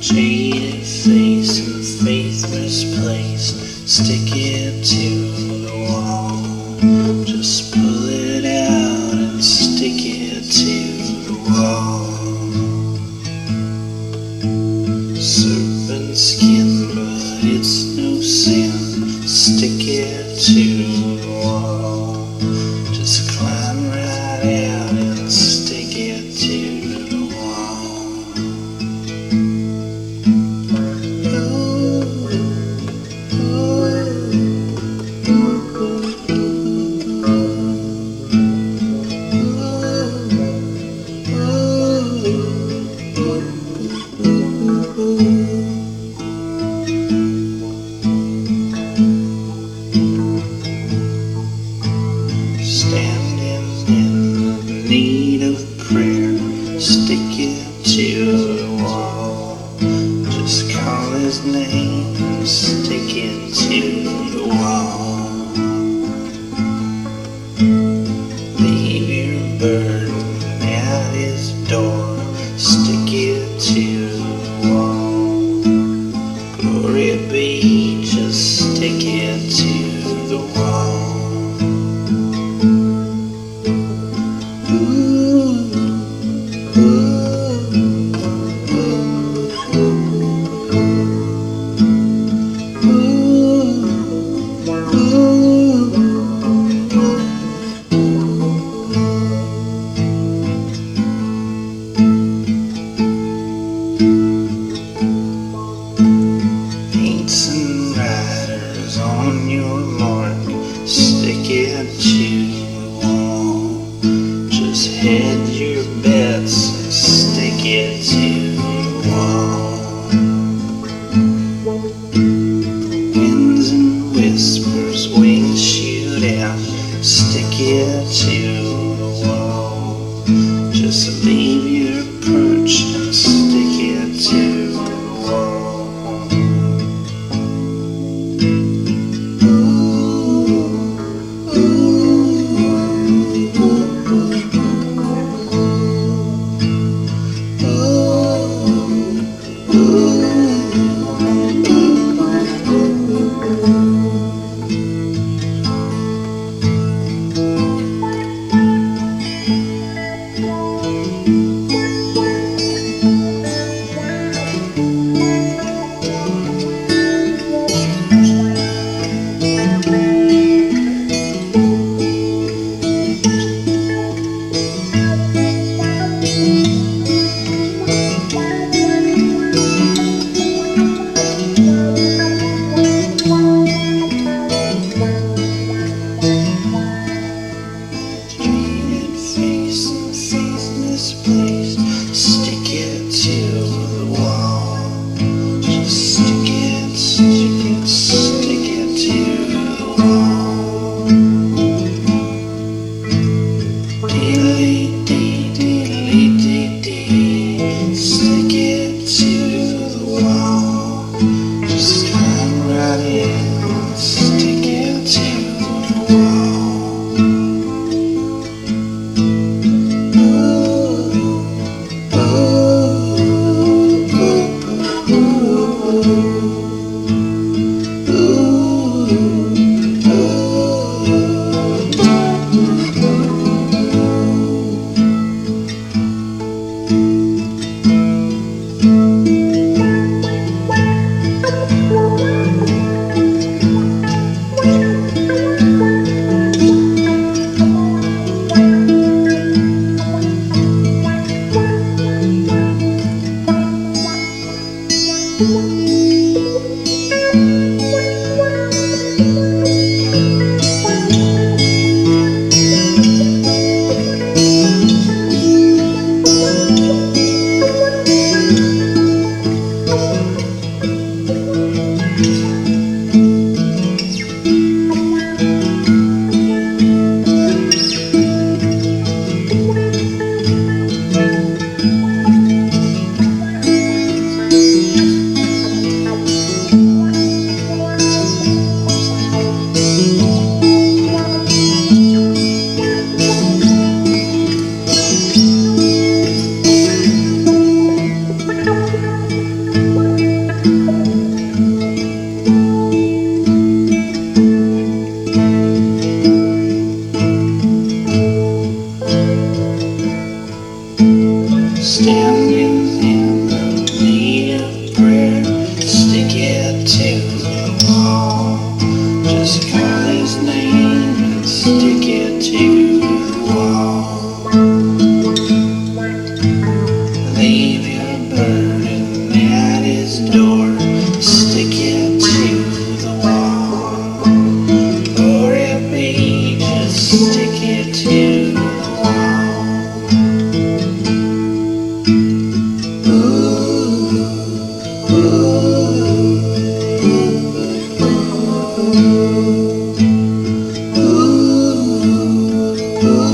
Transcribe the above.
Jaded face and faith misplaced. Stick it to the wall. Just pull it out and stick it to the wall. Serpent skin, but it's no sin. Stick it to the wall. Just climb right out and stick it to the wall. Standing in need of prayer, stick it to the wall. Just call his name and stick it to the wall. Leave your burden at his door, stick it to the wall. Glory be, just stick it to the wall. Paints and riders on your mark, stick it to the wall. Just hedge your bets and stick it to the wall. Winds and whispers, wings shoot out, stick it to the wall. Just leave your perch and stick it to the wall. Misplaced, stick it to the wall. Just stick it to the wall. Dee-lee-dee-dee-lee-dee-dee, stick it to the wall. Just climb right in, stick it to the wall. Put